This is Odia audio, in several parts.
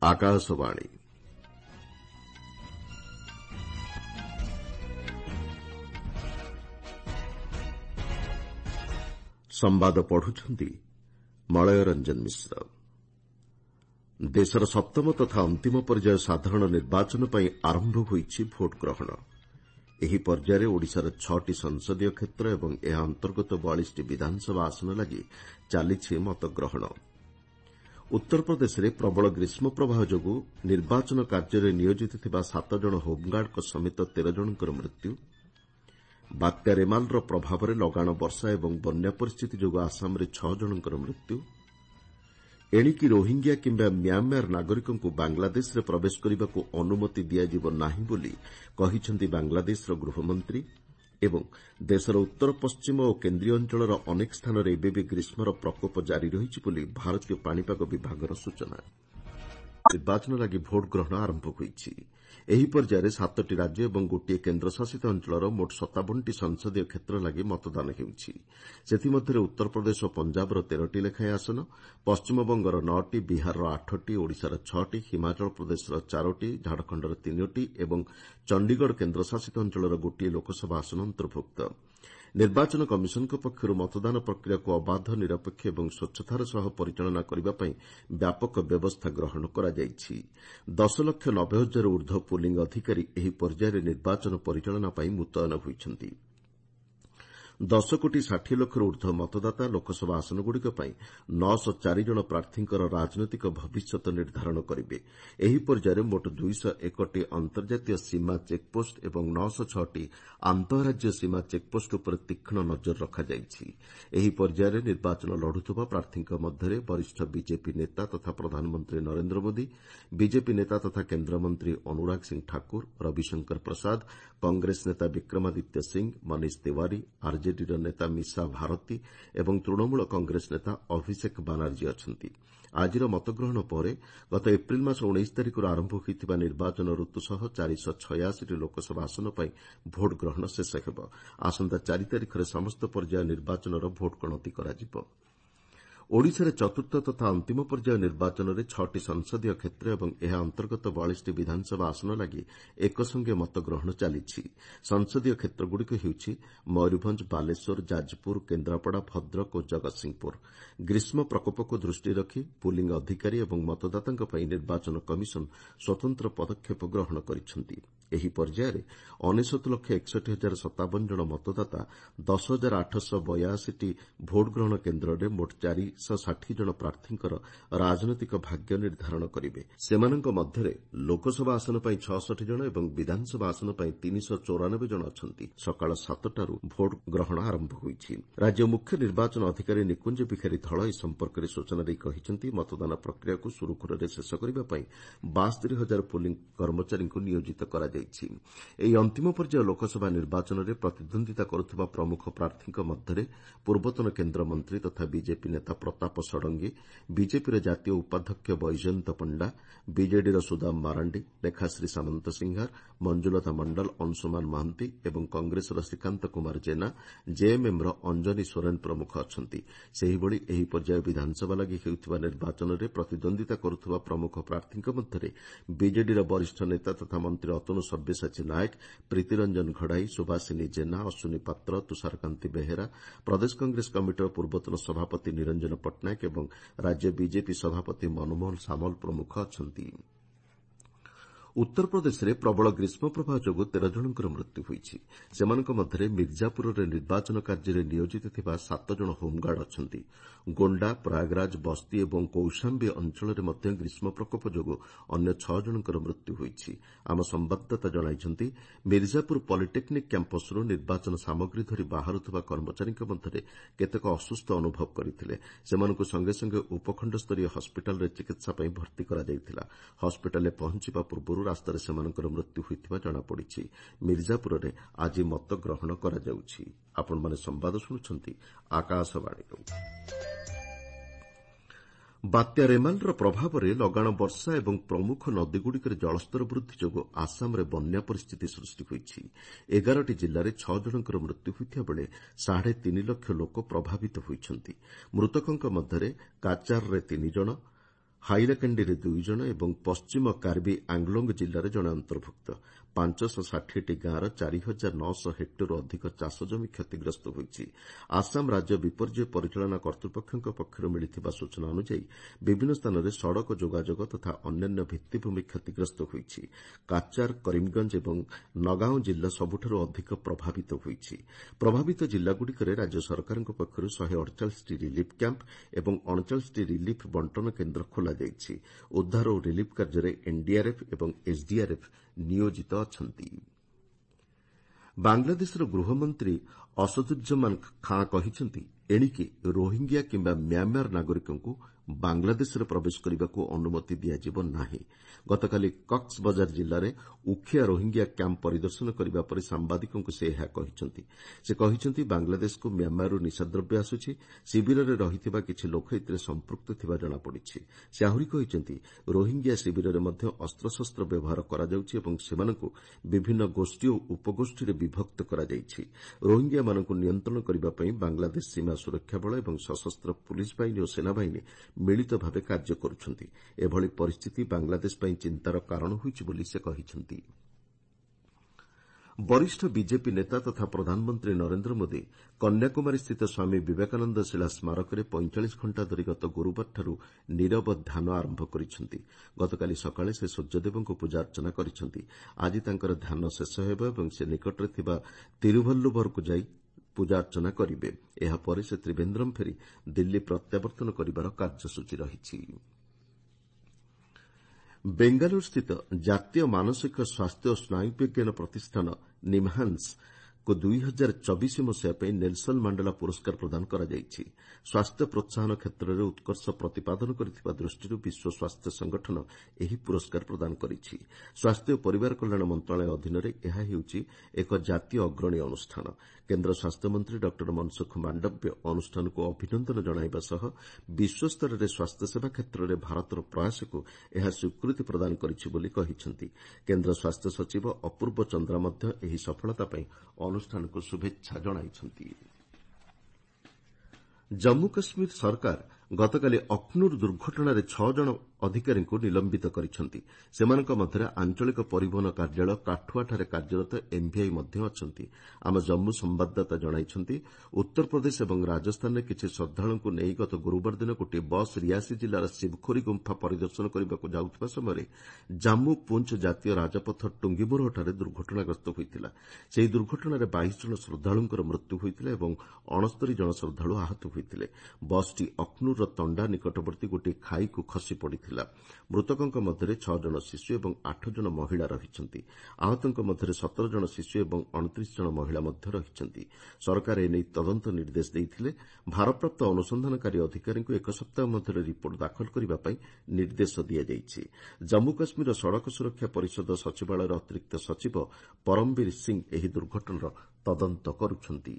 ଆକାଶବାଣୀ ସମ୍ବାଦ ପଢୁଛନ୍ତି ମଳୟ ରଞ୍ଜନ ମିଶ୍ର। ଦେଶର ସପ୍ତମ ତଥା ଅନ୍ତିମ ପର୍ଯ୍ୟାୟ ସାଧାରଣ ନିର୍ବାଚନ ପାଇଁ ଆରମ୍ଭ ହୋଇଛି ଭୋଟ ଗ୍ରହଣ। ଏହି ପର୍ଯ୍ୟାୟରେ ଓଡ଼ିଶାର 6ଟି ସଂସଦୀୟ କ୍ଷେତ୍ର ଏବଂ ଏହା ଅନ୍ତର୍ଗତ 42ଟି ବିଧାନସଭା ଆସନ ଲାଗି ଚାଲିଛି ମତଗ୍ରହଣ। ଉତ୍ତରପ୍ରଦେଶରେ ପ୍ରବଳ ଗ୍ରୀଷ୍ମ ପ୍ରବାହ ଯୋଗୁଁ ନିର୍ବାଚନ କାର୍ଯ୍ୟରେ ନିୟୋଜିତ ଥିବା 7 ଜଣ ହୋମଗାର୍ଡଙ୍କ ସମେତ 13 ଜଣଙ୍କର ମୃତ୍ୟୁ, ବାତ୍ୟା ରେମାଲର ପ୍ରଭାବରେ ଲଗାଣ ବର୍ଷା ଏବଂ ବନ୍ୟା ପରିସ୍ଥିତି ଯୋଗୁଁ ଆସାମରେ 6 ଜଣଙ୍କର ମୃତ୍ୟୁ, ଏଣିକି ରୋହିଙ୍ଗ୍ୟା କିମ୍ବା ମ୍ୟାମାର ନାଗରିକଙ୍କୁ ବାଂଲାଦେଶରେ ପ୍ରବେଶ କରିବାକୁ ଅନୁମତି ଦିଆଯିବ ନାହିଁ ବୋଲି କହିଛନ୍ତି ବାଂଲାଦେଶର ଗୃହମନ୍ତ୍ରୀ ଏବଂ ଦେଶର ଉତ୍ତର ପଶ୍ଚିମ ଓ କେନ୍ଦ୍ରୀୟ ଅଞ୍ଚଳର ଅନେକ ସ୍ଥାନରେ ଏବେ ବି ଗ୍ରୀଷ୍ମର ପ୍ରକୋପ ଜାରି ରହିଛି ବୋଲି ଭାରତୀୟ ପାଣିପାଗ ବିଭାଗର ସୂଚନା। ନିର୍ବାଚନ ଲାଗି ଭୋଟ ଗ୍ରହଣ ଆରମ୍ଭ ହୋଇଛି। ଏହି ପର୍ଯ୍ୟାୟରେ 7ଟି ରାଜ୍ୟ ଏବଂ ଗୋଟିଏ କେନ୍ଦ୍ରଶାସିତ ଅଞ୍ଚଳର ମୋଟ 57ଟି ସଂସଦୀୟ କ୍ଷେତ୍ର ଲାଗି ମତଦାନ ହେଉଛି। ସେଥିମଧ୍ୟରେ ଉତ୍ତରପ୍ରଦେଶ ଓ ପଞ୍ଜାବର 13ଟି ଲେଖାଏଁ ଆସନ, ପଶ୍ଚିମବଙ୍ଗର 9ଟି, ବିହାରର 8ଟି, ଓଡ଼ିଶାର 6ଟି, ହିମାଚଳ ପ୍ରଦେଶର 4ଟି, ଝାଡ଼ଖଣ୍ଡର 3ଟି ଏବଂ ଚଣ୍ଡିଗଡ଼ କେନ୍ଦ୍ରଶାସିତ ଅଞ୍ଚଳର ଗୋଟିଏ ଲୋକସଭା ଆସନ ଅନ୍ତର୍ଭୁକ୍ତ। ନିର୍ବାଚନ କମିଶନଙ୍କ ପକ୍ଷରୁ ମତଦାନ ପ୍ରକ୍ରିୟାକୁ ଅବାଧ, ନିରପେକ୍ଷ ଏବଂ ସ୍ୱଚ୍ଛତାର ସହ ପରିଚାଳନା କରିବା ପାଇଁ ବ୍ୟାପକ ବ୍ୟବସ୍ଥା ଗ୍ରହଣ କରାଯାଇଛି। 10,90,000 ଊର୍ଦ୍ଧ୍ୱ ପୋଲିଂ ଅଧିକାରୀ ଏହି ପର୍ଯ୍ୟାୟରେ ନିର୍ବାଚନ ପରିଚାଳନା ପାଇଁ ମୁତୟନ ହୋଇଛନ୍ତି। 10,60,00,000 ଊର୍ଦ୍ଧ୍ୱ ମତଦାତା ଲୋକସଭା ଆସନଗୁଡ଼ିକ ପାଇଁ 904 ଜଣ ପ୍ରାର୍ଥୀଙ୍କର ରାଜନୈତିକ ଭବିଷ୍ୟତ ନିର୍ଦ୍ଧାରଣ କରିବେ। ଏହି ପର୍ଯ୍ୟାୟରେ ମୋଟ 201ଟି ଅନ୍ତର୍ଜାତୀୟ ସୀମା ଚେକ୍ପୋଷ୍ଟ ଏବଂ 906ଟି ଆନ୍ତଃରାଜ୍ୟ ସୀମା ଚେକ୍ପୋଷ୍ଟ ଉପରେ ତୀକ୍ଷ୍ଣ ନଜର ରଖାଯାଇଛି। ଏହି ପର୍ଯ୍ୟାୟରେ ନିର୍ବାଚନ ଲଢୁଥିବା ପ୍ରାର୍ଥୀଙ୍କ ମଧ୍ୟରେ ବରିଷ୍ଠ ବିଜେପି ନେତା ତଥା ପ୍ରଧାନମନ୍ତ୍ରୀ ନରେନ୍ଦ୍ର ମୋଦି, ବିଜେପି ନେତା ତଥା କେନ୍ଦ୍ରମନ୍ତ୍ରୀ ଅନୁରାଗ ସିଂ ଠାକୁର, ରବିଶଙ୍କର ପ୍ରସାଦ, କଂଗ୍ରେସ ନେତା ବିକ୍ରମାଦିତ୍ୟ ସିଂ, ମନୀଷ ତିୱାରୀ, ଆର୍ଜେଡିର ନେତା ମିଶା ଭାରତୀ ଏବଂ ତୃଣମୂଳ କଂଗ୍ରେସ ନେତା ଅଭିଷେକ ବାନାର୍ଜୀ ଅଛନ୍ତି। ଆଜିର ମତଗ୍ରହଣ ପରେ ଗତ ଏପ୍ରିଲ ମାସ 19 ତାରିଖରୁ ଆରମ୍ଭ ହୋଇଥିବା ନିର୍ବାଚନ ଋତୁ ସହ 486ଟି ଲୋକସଭା ଆସନ ପାଇଁ ଭୋଟ ଗ୍ରହଣ ଶେଷ ହେବ। ଆସନ୍ତା 4 ତାରିଖରେ ସମସ୍ତ ପର୍ଯ୍ୟାୟ ନିର୍ବାଚନର ଭୋଟ ଗଣତି କରାଯିବ। ଓଡ଼ିଶାରେ ଚତୁର୍ଥ ତଥା ଅନ୍ତିମ ପର୍ଯ୍ୟାୟ ନିର୍ବାଚନରେ 6ଟି ସଂସଦୀୟ କ୍ଷେତ୍ର ଏବଂ ଏହା ଅନ୍ତର୍ଗତ 42ଟି ବିଧାନସଭା ଆସନ ଲାଗି ଏକସଙ୍ଗେ ମତଗ୍ରହଣ ଚାଲିଛି। ସଂସଦୀୟ କ୍ଷେତ୍ରଗୁଡ଼ିକ ହେଉଛି ମୟୂରଭଞ୍ଜ, ବାଲେଶ୍ୱର, ଯାଜପୁର, କେନ୍ଦ୍ରାପଡ଼ା, ଭଦ୍ରକ ଓ ଜଗତସିଂହପୁର। ଗ୍ରୀଷ୍ମ ପ୍ରକୋପକୁ ଦୃଷ୍ଟିରେ ରଖି ପୁଲିଂ ଅଧିକାରୀ ଏବଂ ମତଦାତାଙ୍କ ପାଇଁ ନିର୍ବାଚନ କମିଶନ ସ୍ୱତନ୍ତ୍ର ପଦକ୍ଷେପ ଗ୍ରହଣ କରିଛନ୍ତି। ଏହି ପର୍ଯ୍ୟାୟରେ 99,61,057 ଜଣ ମତଦାତା 10,882ଟି ଭୋଟ ଗ୍ରହଣ କେନ୍ଦ୍ରରେ ମୋଟ 460 ଜଣ ପ୍ରାର୍ଥୀଙ୍କର ରାଜନୈତିକ ଭାଗ୍ୟ ନିର୍ଦ୍ଧାରଣ କରିବେ। ସେମାନଙ୍କ ମଧ୍ୟରେ ଲୋକସଭା ଆସନ ପାଇଁ 66 ଜଣ ଏବଂ ବିଧାନସଭା ଆସନ ପାଇଁ 394 ଜଣ ଅଛନ୍ତି। ସକାଳ 7ଟାରୁ ଭୋଟ ଗ୍ରହଣ ଆରମ୍ଭ ହୋଇଛି। ରାଜ୍ୟ ମୁଖ୍ୟ ନିର୍ବାଚନ ଅଧିକାରୀ ନିକୁଞ୍ଜ ବିହାରୀ ଧଳ ଏ ସମ୍ପର୍କରେ ସୂଚନା ଦେଇ କହିଛନ୍ତି, ମତଦାନ ପ୍ରକ୍ରିୟାକୁ ସୁରୁଖୁରୁରେ ଶେଷ କରିବା ପାଇଁ 72,000 ପୁଲିଂ କର୍ମଚାରୀଙ୍କୁ ନିୟୋଜିତ କରାଯାଇଛି। ଏହି ଅନ୍ତିମ ପର୍ଯ୍ୟାୟ ଲୋକସଭା ନିର୍ବାଚନରେ ପ୍ରତିଦ୍ୱନ୍ଦିତା କରୁଥିବା ପ୍ରମୁଖ ପ୍ରାର୍ଥୀଙ୍କ ମଧ୍ୟରେ ପୂର୍ବତନ କେନ୍ଦ୍ରମନ୍ତ୍ରୀ ତଥା ବିଜେପି ନେତା ପ୍ରତାପ ଷଡଙ୍ଗୀ, ବିଜେପିର ଜାତୀୟ ଉପାଧ୍ୟକ୍ଷ ବୈଜୟନ୍ତ ପଣ୍ଡା, ବିଜେଡିର ସୁଦାମ ମାରାଣ୍ଡି, ଲେଖାଶ୍ରୀ ସାମନ୍ତସିଂହାର, ମଞ୍ଜୁଲତା ମଣ୍ଡଲ, ଅଂଶୁମାନ ମହାନ୍ତି ଏବଂ କଂଗ୍ରେସର ଶ୍ରୀକାନ୍ତ କୁମାର ଜେନା, ଜେଏମ୍ଏମ୍ର ଅଞ୍ଜନୀ ସୋରେନ ପ୍ରମୁଖ ଅଛନ୍ତି। ସେହିଭଳି ଏହି ପର୍ଯ୍ୟାୟ ବିଧାନସଭା ଲାଗି ହେଉଥିବା ନିର୍ବାଚନରେ ପ୍ରତିଦ୍ୱନ୍ଦିତା କରୁଥିବା ପ୍ରମୁଖ ପ୍ରାର୍ଥୀଙ୍କ ମଧ୍ୟରେ ବିଜେଡିର ବରିଷ୍ଠ ନେତା ତଥା ମନ୍ତ୍ରୀ ଅତନୁ ସବ୍ୟସାଚୀ ନାୟକ, ପ୍ରୀତିରଞ୍ଜନ ଘଡାଇ, ସୁଭାସିନୀ ଜେନା, ଅଶ୍ୱିନୀ ପାତ୍ର, ତୁଷାରକାନ୍ତି ବେହେରା, ପ୍ରଦେଶ କଂଗ୍ରେସ କମିଟିର ପୂର୍ବତନ ସଭାପତି ନିରଞ୍ଜନ ପଟ୍ଟନାୟକ ଏବଂ ରାଜ୍ୟ ବିଜେପି ସଭାପତି ମନମୋହନ ସାମଲ ପ୍ରମୁଖ ଅଛନ୍ତି। ଉତ୍ତରପ୍ରଦେଶରେ ପ୍ରବଳ ଗ୍ରୀଷ୍ମ ପ୍ରବାହ ଯୋଗୁଁ 13 ଜଣଙ୍କର ମୃତ୍ୟୁ ହୋଇଛି। ସେମାନଙ୍କ ମଧ୍ୟରେ ମିର୍ଜାପୁରରେ ନିର୍ବାଚନ କାର୍ଯ୍ୟରେ ନିୟୋଜିତ ଥିବା 7 ଜଣ ହୋମଗାର୍ଡ ଅଛନ୍ତି। ଗୋଣ୍ଡା, ପ୍ରୟାଗରାଜ, ବସ୍ତି ଏବଂ କୌଶାମ୍ବୀ ଅଞ୍ଚଳରେ ମଧ୍ୟ ଗ୍ରୀଷ୍ମ ପ୍ରକୋପ ଯୋଗୁଁ ଅନ୍ୟ 6 ଜଣଙ୍କର ମୃତ୍ୟୁ ହୋଇଛି। ଆମ ସମ୍ଭାଦଦାତା ଜଣାଇଛନ୍ତି, ମିର୍ଜାପୁର ପଲିଟେକ୍ନିକ୍ କ୍ୟାମ୍ପସରୁ ନିର୍ବାଚନ ସାମଗ୍ରୀ ଧରି ବାହାରୁଥିବା କର୍ମଚାରୀଙ୍କ ମଧ୍ୟରେ କେତେକ ଅସୁସ୍ଥ ଅନୁଭବ କରିଥିଲେ। ସେମାନଙ୍କୁ ସଙ୍ଗେ ସଙ୍ଗେ ଉପଖଣ୍ଡସ୍ତରୀୟ ହସ୍ପିଟାଲରେ ଚିକିତ୍ସା ପାଇଁ ଭର୍ତ୍ତି କରାଯାଇଥିଲା। ହସ୍ପିଟାଲରେ ପହଞ୍ଚିବା ପୂର୍ବରୁ ରାସ୍ତାରେ ସେମାନଙ୍କର ମୃତ୍ୟୁ ହୋଇଥିବା ଜଣାପଡ଼ିଛି। ମିର୍ଜାପୁରରେ ଆଜି ମତଗ୍ରହଣ କରାଯାଉଛି। ଆପଣମାନେ ସମ୍ବାଦ ଶୁଣୁଛନ୍ତି ଆକାଶବାଣୀରୁ। ବାତ୍ୟା ରେମାଲର ପ୍ରଭାବରେ ଲଗାଣ ବର୍ଷା ଏବଂ ପ୍ରମୁଖ ନଦୀଗୁଡ଼ିକରେ ଜଳସ୍ତର ବୃଦ୍ଧି ଯୋଗୁଁ ଆସାମରେ ବନ୍ୟା ପରିସ୍ଥିତି ସୃଷ୍ଟି ହୋଇଛି। 11ଟି ଜିଲ୍ଲାରେ 6 ଜଣଙ୍କର ମୃତ୍ୟୁ ହୋଇଥିବା ବେଳେ 3.5 ଲକ୍ଷ ଲୋକ ପ୍ରଭାବିତ ହୋଇଛନ୍ତି। ମୃତକଙ୍କ ମଧ୍ୟରେ କାଚାରରେ 3 ଜଣ, ହାଇଲାକାଣ୍ଡିରେ 2 ଜଣ ଏବଂ ପଶ୍ଚିମ କାର୍ବି ଆଙ୍ଗଲୋଙ୍ଗ ଜିଲ୍ଲାରେ ଜଣେ ଅନ୍ତର୍ଭୁକ୍ତ। 560ଟି ଗାଁର 4,900 ହେକ୍ଟରରୁ ଅଧିକ ଚାଷଜମି କ୍ଷତିଗ୍ରସ୍ତ ହୋଇଛି। ଆସାମ ରାଜ୍ୟ ବିପର୍ଯ୍ୟୟ ପରିଚାଳନା କର୍ତ୍ତୃପକ୍ଷଙ୍କ ପକ୍ଷରୁ ମିଳିଥିବା ସୂଚନା ଅନୁଯାୟୀ ବିଭିନ୍ନ ସ୍ଥାନରେ ସଡ଼କ ଯୋଗାଯୋଗ ତଥା ଅନ୍ୟାନ୍ୟ ଭିତ୍ତିଭୂମି କ୍ଷତିଗ୍ରସ୍ତ ହୋଇଛି। କାଚାର, କରିମଗଞ୍ଜ ଏବଂ ନଗାଓଁ ଜିଲ୍ଲା ସବୁଠାରୁ ଅଧିକ ପ୍ରଭାବିତ ହୋଇଛି। ପ୍ରଭାବିତ ଜିଲ୍ଲାଗୁଡ଼ିକରେ ରାଜ୍ୟ ସରକାରଙ୍କ ପକ୍ଷରୁ 148ଟି ରିଲିଫ୍ କ୍ୟାମ୍ପ ଏବଂ 39ଟି ରିଲିଫ୍ ବଣ୍ଟନ କେନ୍ଦ୍ର ଖୋଲାଯାଇଛି। ଉଦ୍ଧାର ଓ ରିଲିଫ୍ କାର୍ଯ୍ୟରେ ଏନ୍ଡିଆର୍ଏଫ୍ ଏବଂ ଏସ୍ଡିଆର୍ଏଫ୍ ନିୟୋଜିତ ଅଛନ୍ତି। ବାଂଲାଦେଶର ଗୃହମନ୍ତ୍ରୀ ଅସଦୁଜ୍ଜମାନ ଖାଁ କହିଛନ୍ତି, ଏଣିକି ରୋହିଙ୍ଗ୍ୟା କିମ୍ବା ମ୍ୟାମାର ନାଗରିକଙ୍କୁ ବାଂଲାଦେଶରେ ପ୍ରବେଶ କରିବାକୁ ଅନୁମତି ଦିଆଯିବ ନାହିଁ। ଗତକାଲି କକ୍ସବଜାର ଜିଲ୍ଲାରେ ଉଖିଆ ରୋହିଙ୍ଗ୍ୟା କ୍ୟାମ୍ପ ପରିଦର୍ଶନ କରିବା ପରେ ସାମ୍ବାଦିକଙ୍କୁ ସେ ଏହା କହିଛନ୍ତି। ସେ କହିଛନ୍ତି, ବାଂଲାଦେଶକୁ ମ୍ୟାମାରରୁ ନିଶାଦ୍ରବ୍ୟ ଆସୁଛି। ଶିବିରରେ ରହିଥିବା କିଛି ଲୋକ ଏଥିରେ ସମ୍ପୃକ୍ତ ଥିବା ଜଣାପଡ଼ିଛି। ସେ ଆହୁରି କହିଛନ୍ତି, ରୋହିଙ୍ଗ୍ୟା ଶିବିରରେ ମଧ୍ୟ ଅସ୍ତ୍ରଶସ୍ତ୍ର ବ୍ୟବହାର କରାଯାଉଛି ଏବଂ ସେମାନଙ୍କୁ ବିଭିନ୍ନ ଗୋଷ୍ଠୀ ଓ ଉପଗୋଷ୍ଠୀରେ ବିଭକ୍ତ କରାଯାଇଛି। ରୋହିଙ୍ଗ୍ୟାମାନଙ୍କୁ ନିୟନ୍ତ୍ରଣ କରିବା ପାଇଁ ବାଂଲାଦେଶ ସୀମା ସୁରକ୍ଷା ବଳ ଏବଂ ସଶସ୍ତ୍ର ପୁଲିସ ବାହିନୀ ଓ ସେନାବାହିନୀ ମିଳିତ ଭାବେ କାର୍ଯ୍ୟ କରୁଛନ୍ତି। ଏଭଳି ପରିସ୍ଥିତି ବାଂଲାଦେଶ ପାଇଁ ଚିନ୍ତାର କାରଣ ହୋଇଛି ବୋଲି ସେ କହିଛନ୍ତି। ବରିଷ୍ଠ ବିଜେପି ନେତା ତଥା ପ୍ରଧାନମନ୍ତ୍ରୀ ନରେନ୍ଦ୍ର ମୋଦି କନ୍ୟାକୁମାରୀସ୍ଥିତ ସ୍ୱାମୀ ବିବେକାନନ୍ଦ ଶିଳା ସ୍ମାରକରେ 45 ଘଣ୍ଟା ଧରି ଗତ ଗୁରୁବାରଠାରୁ ନିରବ ଧ୍ୟାନ ଆରମ୍ଭ କରିଛନ୍ତି। ଗତକାଲି ସକାଳେ ସେ ସୂର୍ଯ୍ୟଦେବଙ୍କୁ ପୂଜାର୍ଚ୍ଚନା କରିଛନ୍ତି। ଆଜି ତାଙ୍କର ଧ୍ୟାନ ଶେଷ ହେବ ଏବଂ ସେ ନିକଟରେ ଥିବା ତିରୁଭଲ୍ଲୁଭରକୁ ଯାଇ ପୂଜାର୍ଚ୍ଚନା କରିବେ। ଏହାପରେ ସେ ତ୍ରିଭେନ୍ଦ୍ରମ୍ ଫେରି ଦିଲ୍ଲୀ ପ୍ରତ୍ୟାବର୍ତ୍ତନ କରିବାର କାର୍ଯ୍ୟସୂଚୀ ରହିଛି। ବେଙ୍ଗାଲୁରୁସ୍ଥିତ ଜାତୀୟ ମାନସିକ ସ୍ୱାସ୍ଥ୍ୟ ଓ ସ୍ନାୟୁବିଜ୍ଞାନ ପ୍ରତିଷ୍ଠାନ ନିମ୍ହାନ୍ସକୁ 2024 ମସିହା ପାଇଁ ନେଲସନ ମାଣ୍ଡେଲା ପୁରସ୍କାର ପ୍ରଦାନ କରାଯାଇଛି। ସ୍ୱାସ୍ଥ୍ୟ ପ୍ରୋତ୍ସାହନ କ୍ଷେତ୍ରରେ ଉତ୍କର୍ଷ ପ୍ରତିପାଦନ କରିଥିବା ଦୃଷ୍ଟିରୁ ବିଶ୍ୱ ସ୍ୱାସ୍ଥ୍ୟ ସଂଗଠନ ଏହି ପୁରସ୍କାର ପ୍ରଦାନ କରିଛି। ସ୍ୱାସ୍ଥ୍ୟ ଓ ପରିବାର କଲ୍ୟାଣ ମନ୍ତ୍ରଣାଳୟ ଅଧୀନରେ ଏହା ହେଉଛି ଏକ ଜାତୀୟ ଅଗ୍ରଣୀ ଅନୁଷ୍ଠାନ। କେନ୍ଦ୍ର ସ୍ୱାସ୍ଥ୍ୟମନ୍ତ୍ରୀ ଡ ମନସୁଖ ମାଣ୍ଡବ୍ୟ ଅନୁଷ୍ଠାନକୁ ଅଭିନନ୍ଦନ ଜଣାଇବା ସହ ବିଶ୍ୱସ୍ତରରେ ସ୍ୱାସ୍ଥ୍ୟସେବା କ୍ଷେତ୍ରରେ ଭାରତର ପ୍ରୟାସକୁ ଏହା ସ୍ୱୀକୃତି ପ୍ରଦାନ କରିଛି ବୋଲି କହିଛନ୍ତି। କେନ୍ଦ୍ର ସ୍ୱାସ୍ଥ୍ୟ ସଚିବ ଅପୂର୍ବ ଚନ୍ଦ୍ରା ମଧ୍ୟ ଏହି ସଫଳତା ପାଇଁ ଅନୁଷ୍ଠାନକୁ ଶୁଭେଚ୍ଛା ଜଣାଇଛନ୍ତି। ଜମ୍ମୁ କାଶ୍ମୀର ସରକାର ଗତକାଲି ଅଖ୍ନୁର ଦୁର୍ଘଟଣାରେ 6 ଜଣ ଅଧିକାରୀଙ୍କୁ ନିଲମ୍ବିତ କରିଛନ୍ତି। ସେମାନଙ୍କ ମଧ୍ୟରେ ଆଞ୍ଚଳିକ ପରିବହନ କାର୍ଯ୍ୟାଳୟ କାଠୁଆଠାରେ କାର୍ଯ୍ୟରତ ଏମ୍ଭିଆଇ ମଧ୍ୟ ଅଛନ୍ତି। ଆମ ଜମ୍ମୁ ସମ୍ଭାଦଦାତା ଜଣାଇଛନ୍ତି, ଉତ୍ତରପ୍ରଦେଶ ଏବଂ ରାଜସ୍ଥାନରେ କିଛି ଶ୍ରଦ୍ଧାଳୁଙ୍କୁ ନେଇ ଗତ ଗୁରୁବାର ଦିନ ଗୋଟିଏ ବସ୍ ରିଆସି ଜିଲ୍ଲାର ଶିବଖୋରି ଗୁମ୍ଫା ପରିଦର୍ଶନ କରିବାକୁ ଯାଉଥିବା ସମୟରେ ଜାମ୍ମୁ ପୁଞ୍ଚ ଜାତୀୟ ରାଜପଥ ଟୁଙ୍ଗିମୋରହଠାରେ ଦୁର୍ଘଟଣାଗ୍ରସ୍ତ ହୋଇଥିଲା। ସେହି ଦୁର୍ଘଟଣାରେ 22 ଜଣ ଶ୍ରଦ୍ଧାଳୁଙ୍କର ମୃତ୍ୟୁ ହୋଇଥିଲା ଏବଂ 69 ଜଣ ଶ୍ରଦ୍ଧାଳୁ ଆହତ ହୋଇଥିଲେ। ବସ୍ଟି ଅଖ୍ନୁରର ତଣ୍ଡା ନିକଟବର୍ତ୍ତୀ ଗୋଟିଏ ଖାଇକୁ ଖସି ପଡ଼ିଥିଲା। ମୃତକଙ୍କ ମଧ୍ୟରେ 6 ଜଣ ଶିଶୁ ଏବଂ 8 ଜଣ ମହିଳା ରହିଛନ୍ତି। ଆହତଙ୍କ ମଧ୍ୟରେ 17 ଜଣ ଶିଶୁ ଏବଂ 29 ଜଣ ମହିଳା ମଧ୍ୟ ରହିଛନ୍ତି। ସରକାର ଏନେଇ ତଦନ୍ତ ନିର୍ଦ୍ଦେଶ ଦେଇଥିଲେ। ଭାରପ୍ରାପ୍ତ ଅନୁସନ୍ଧାନକାରୀ ଅଧିକାରୀଙ୍କୁ 1 ସପ୍ତାହ ମଧ୍ୟରେ ରିପୋର୍ଟ ଦାଖଲ କରିବା ପାଇଁ ନିର୍ଦ୍ଦେଶ ଦିଆଯାଇଛି। ଜମ୍ମୁ କାଶ୍ମୀରର ସଡ଼କ ସୁରକ୍ଷା ପରିଷଦ ସଚିବାଳୟର ଅତିରିକ୍ତ ସଚିବ ପରମବୀର ସିଂ ଏହି ଦୁର୍ଘଟଣାର ତଦନ୍ତ କରୁଛନ୍ତି।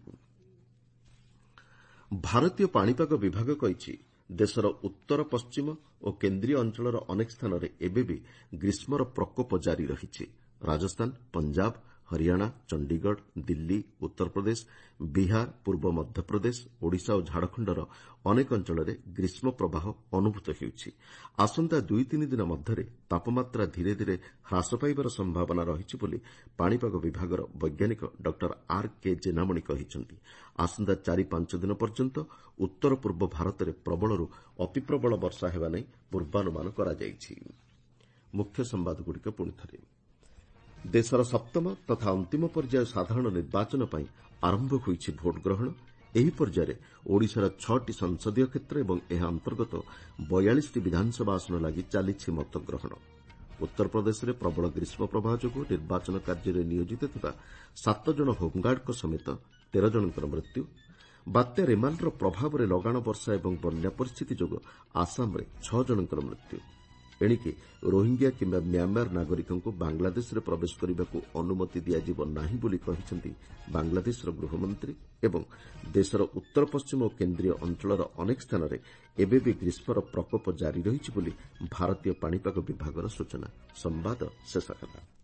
ଭାରତୀୟ ପାଣିପାଗ ବିଭାଗ କହିଛି, ଦେଶର ଉତ୍ତର ପଶ୍ଚିମ ଓ କେନ୍ଦ୍ରୀୟ ଅଞ୍ଚଳର ଅନେକ ସ୍ଥାନରେ ଏବେବି ଗ୍ରୀଷ୍ମର ପ୍ରକୋପ ଜାରି ରହିଛି। ରାଜସ୍ଥାନ, ପଞ୍ଜାବ, ହରିୟାଣା, ଚଣ୍ଡିଗଡ଼, ଦିଲ୍ଲୀ, ଉତ୍ତରପ୍ରଦେଶ, ବିହାର, ପୂର୍ବ ମଧ୍ୟପ୍ରଦେଶ, ଓଡ଼ିଶା ଓ ଝାଡ଼ଖଣ୍ଡର ଅନେକ ଅଞ୍ଚଳରେ ଗ୍ରୀଷ୍ମ ପ୍ରବାହ ଅନୁଭୂତ ହେଉଛି। ଆସନ୍ତା 2-3 ଦିନ ମଧ୍ୟରେ ତାପମାତ୍ରା ଧୀରେ ଧୀରେ ହ୍ରାସ ପାଇବାର ସମ୍ଭାବନା ରହିଛି ବୋଲି ପାଣିପାଗ ବିଭାଗର ବୈଜ୍ଞାନିକ ଡ ଆର୍କେ ଜେନାମଣି କହିଛନ୍ତି। ଆସନ୍ତା 4-5 ଦିନ ପର୍ଯ୍ୟନ୍ତ ଉତ୍ତର ପୂର୍ବ ଭାରତରେ ପ୍ରବଳରୁ ଅତିପ୍ରବଳ ବର୍ଷା ହେବା ନେଇ ପୂର୍ବାନୁମାନ କରାଯାଇଛି। ମୁଖ୍ୟ ସମ୍ବାଦଗୁଡ଼ିକ ପୁଣିଥରେ। ଦେଶର ସପ୍ତମ ତଥା ଅନ୍ତିମ ପର୍ଯ୍ୟାୟ ସାଧାରଣ ନିର୍ବାଚନ ପାଇଁ ଆରମ୍ଭ ହୋଇଛି ଭୋଟ ଗ୍ରହଣ। ଏହି ପର୍ଯ୍ୟାୟରେ ଓଡ଼ିଶାର 6ଟି ସଂସଦୀୟ କ୍ଷେତ୍ର ଏବଂ ଏହା ଅନ୍ତର୍ଗତ 42ଟି ବିଧାନସଭା ଆସନ ଲାଗି ଚାଲିଛି ମତଗ୍ରହଣ। ଉତ୍ତରପ୍ରଦେଶରେ ପ୍ରବଳ ଗ୍ରୀଷ୍ମ ପ୍ରବାହ ଯୋଗୁଁ ନିର୍ବାଚନ କାର୍ଯ୍ୟରେ ନିୟୋଜିତ ଥିବା 7 ଜଣ ହୋମଗାର୍ଡଙ୍କ ସମେତ 13 ଜଣଙ୍କର ମୃତ୍ୟୁ। ବାତ୍ୟା ରେମାନ୍ର ପ୍ରଭାବରେ ଲଗାଣ ବର୍ଷା ଏବଂ ବନ୍ୟା ପରିସ୍ଥିତି ଯୋଗୁଁ ଆସାମରେ 6 ଜଣଙ୍କର ମୃତ୍ୟୁ। ଏଣିକି ରୋହିଙ୍ଗ୍ୟା କିମ୍ବା ମ୍ୟାମାର ନାଗରିକଙ୍କୁ ବାଂଲାଦେଶରେ ପ୍ରବେଶ କରିବାକୁ ଅନୁମତି ଦିଆଯିବ ନାହିଁ ବୋଲି କହିଛନ୍ତି ବାଂଲାଦେଶର ଗୃହମନ୍ତ୍ରୀ ଏବଂ ଦେଶର ଉତ୍ତର ପଶ୍ଚିମ ଓ କେନ୍ଦ୍ରୀୟ ଅଞ୍ଚଳର ଅନେକ ସ୍ଥାନରେ ଏବେବି ଗ୍ରୀଷ୍ମର ପ୍ରକୋପ ଜାରି ରହିଛି ବୋଲି ଭାରତୀୟ ପାଣିପାଗ ବିଭାଗର ସୂଚନା। ସମ୍ବାଦ ଶେଷ ହେଲା।